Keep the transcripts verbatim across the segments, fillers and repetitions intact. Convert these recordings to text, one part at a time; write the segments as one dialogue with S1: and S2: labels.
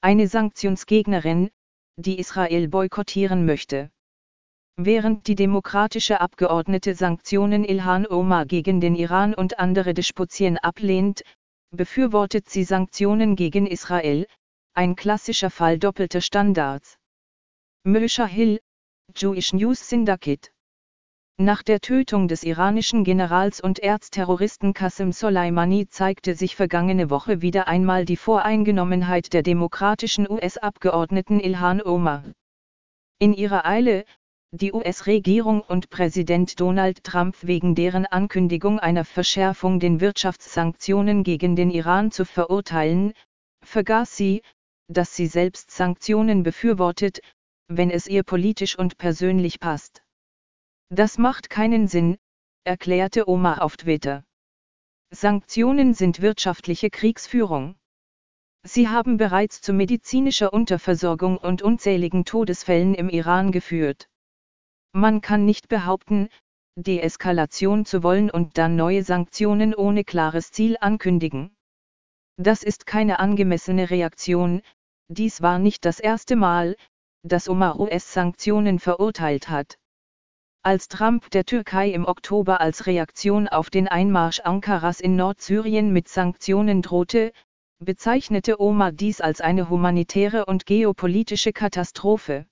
S1: eine Sanktionsgegnerin, die Israel boykottieren möchte. Während die demokratische Abgeordnete Sanktionen Ilhan Omar gegen den Iran und andere Despotien ablehnt, befürwortet sie Sanktionen gegen Israel, ein klassischer Fall doppelter Standards. Moshe Hill, Jewish News Syndicate. Nach der Tötung des iranischen Generals und Erzterroristen Qasem Soleimani zeigte sich vergangene Woche wieder einmal die Voreingenommenheit der demokratischen U S-Abgeordneten Ilhan Omar. In ihrer Eile, die U S-Regierung und Präsident Donald Trump wegen deren Ankündigung einer Verschärfung den Wirtschaftssanktionen gegen den Iran zu verurteilen, vergaß sie, dass sie selbst Sanktionen befürwortet, wenn es ihr politisch und persönlich passt. Das macht keinen Sinn, erklärte Omar auf Twitter. Sanktionen sind wirtschaftliche Kriegsführung. Sie haben bereits zu medizinischer Unterversorgung und unzähligen Todesfällen im Iran geführt. Man kann nicht behaupten, Deeskalation zu wollen und dann neue Sanktionen ohne klares Ziel ankündigen. Das ist keine angemessene Reaktion. Dies war nicht das erste Mal, dass Omar U S-Sanktionen verurteilt hat. Als Trump der Türkei im Oktober als Reaktion auf den Einmarsch Ankaras in Nordsyrien mit Sanktionen drohte, bezeichnete Omar dies als eine humanitäre und geopolitische Katastrophe.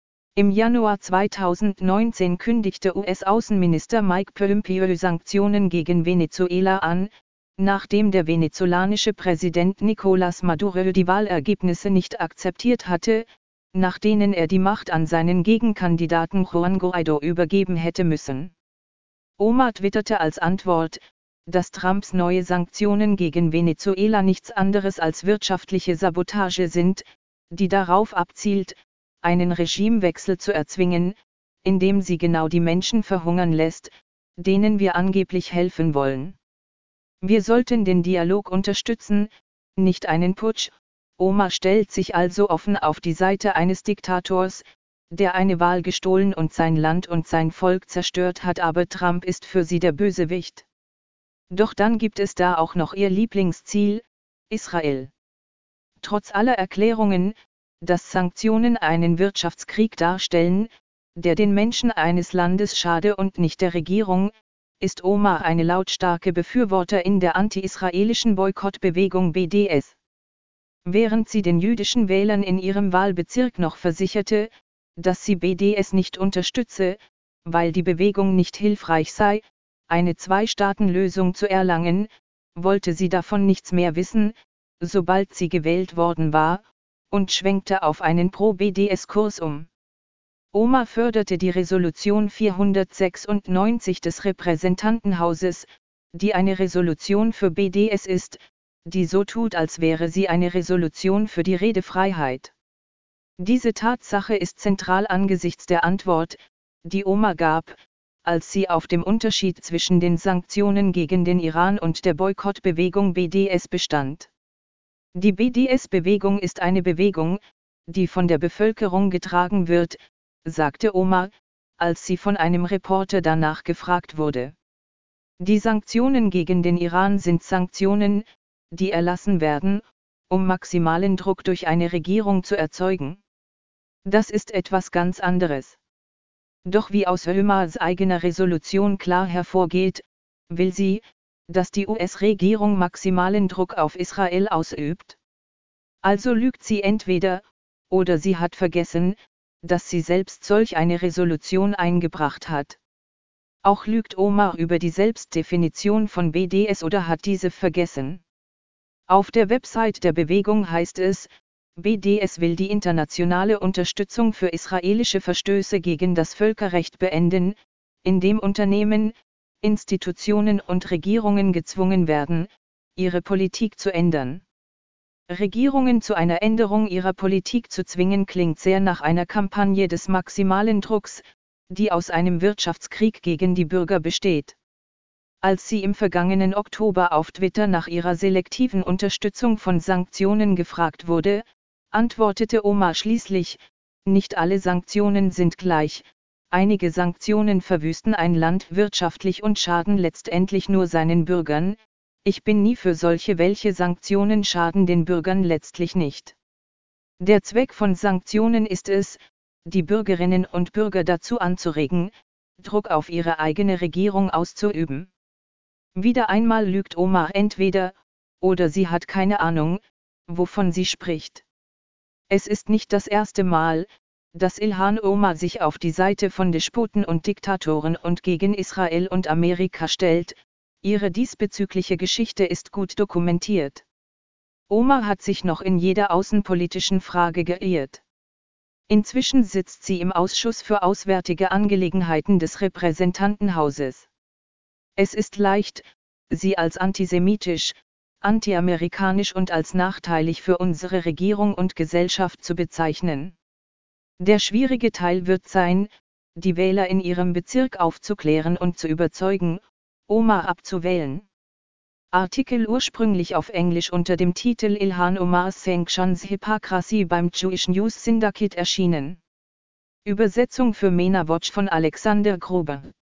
S1: Im Januar zweitausendneunzehn kündigte U S-Außenminister Mike Pompeo Sanktionen gegen Venezuela an, nachdem der venezolanische Präsident Nicolás Maduro die Wahlergebnisse nicht akzeptiert hatte, nach denen er die Macht an seinen Gegenkandidaten Juan Guaidó übergeben hätte müssen. Omar twitterte als Antwort, dass Trumps neue Sanktionen gegen Venezuela nichts anderes als wirtschaftliche Sabotage sind, die darauf abzielt, einen Regimewechsel zu erzwingen, indem sie genau die Menschen verhungern lässt, denen wir angeblich helfen wollen. Wir sollten den Dialog unterstützen, nicht einen Putsch. Omar stellt sich also offen auf die Seite eines Diktators, der eine Wahl gestohlen und sein Land und sein Volk zerstört hat, aber Trump ist für sie der Bösewicht. Doch dann gibt es da auch noch ihr Lieblingsziel, Israel. Trotz aller Erklärungen, dass Sanktionen einen Wirtschaftskrieg darstellen, der den Menschen eines Landes schade und nicht der Regierung, ist Omar eine lautstarke Befürworterin der anti-israelischen Boykottbewegung B D S. Während sie den jüdischen Wählern in ihrem Wahlbezirk noch versicherte, dass sie B D S nicht unterstütze, weil die Bewegung nicht hilfreich sei, eine Zwei-Staaten-Lösung zu erlangen, wollte sie davon nichts mehr wissen, sobald sie gewählt worden war, und schwenkte auf einen Pro-B D S-Kurs um. Omar förderte die Resolution vierhundertsechsundneunzig des Repräsentantenhauses, die eine Resolution für B D S ist, die so tut, als wäre sie eine Resolution für die Redefreiheit. Diese Tatsache ist zentral angesichts der Antwort, die Omar gab, als sie auf dem Unterschied zwischen den Sanktionen gegen den Iran und der Boykottbewegung B D S bestand. Die B D S-Bewegung ist eine Bewegung, die von der Bevölkerung getragen wird, sagte Omar, als sie von einem Reporter danach gefragt wurde. Die Sanktionen gegen den Iran sind Sanktionen, die erlassen werden, um maximalen Druck durch eine Regierung zu erzeugen. Das ist etwas ganz anderes. Doch wie aus Omars eigener Resolution klar hervorgeht, will sie, dass die U S-Regierung maximalen Druck auf Israel ausübt. Also lügt sie entweder, oder sie hat vergessen, dass sie selbst solch eine Resolution eingebracht hat. Auch lügt Omar über die Selbstdefinition von B D S oder hat diese vergessen. Auf der Website der Bewegung heißt es, B D S will die internationale Unterstützung für israelische Verstöße gegen das Völkerrecht beenden, indem Unternehmen, Institutionen und Regierungen gezwungen werden, ihre Politik zu ändern. Regierungen zu einer Änderung ihrer Politik zu zwingen klingt sehr nach einer Kampagne des maximalen Drucks, die aus einem Wirtschaftskrieg gegen die Bürger besteht. Als sie im vergangenen Oktober auf Twitter nach ihrer selektiven Unterstützung von Sanktionen gefragt wurde, antwortete Omar schließlich, nicht alle Sanktionen sind gleich, einige Sanktionen verwüsten ein Land wirtschaftlich und schaden letztendlich nur seinen Bürgern, ich bin nie für solche, welche Sanktionen schaden den Bürgern letztlich nicht. Der Zweck von Sanktionen ist es, die Bürgerinnen und Bürger dazu anzuregen, Druck auf ihre eigene Regierung auszuüben. Wieder einmal lügt Omar entweder, oder sie hat keine Ahnung, wovon sie spricht. Es ist nicht das erste Mal, dass Ilhan Omar sich auf die Seite von Despoten und Diktatoren und gegen Israel und Amerika stellt, ihre diesbezügliche Geschichte ist gut dokumentiert. Omar hat sich noch in jeder außenpolitischen Frage geirrt. Inzwischen sitzt sie im Ausschuss für Auswärtige Angelegenheiten des Repräsentantenhauses. Es ist leicht, sie als antisemitisch, antiamerikanisch und als nachteilig für unsere Regierung und Gesellschaft zu bezeichnen. Der schwierige Teil wird sein, die Wähler in ihrem Bezirk aufzuklären und zu überzeugen, Omar abzuwählen. Artikel ursprünglich auf Englisch unter dem Titel Ilhan Omar's Sanctions Hypocrisy beim Jewish News Syndicate erschienen. Übersetzung für MENA Watch von Alexander Gruber.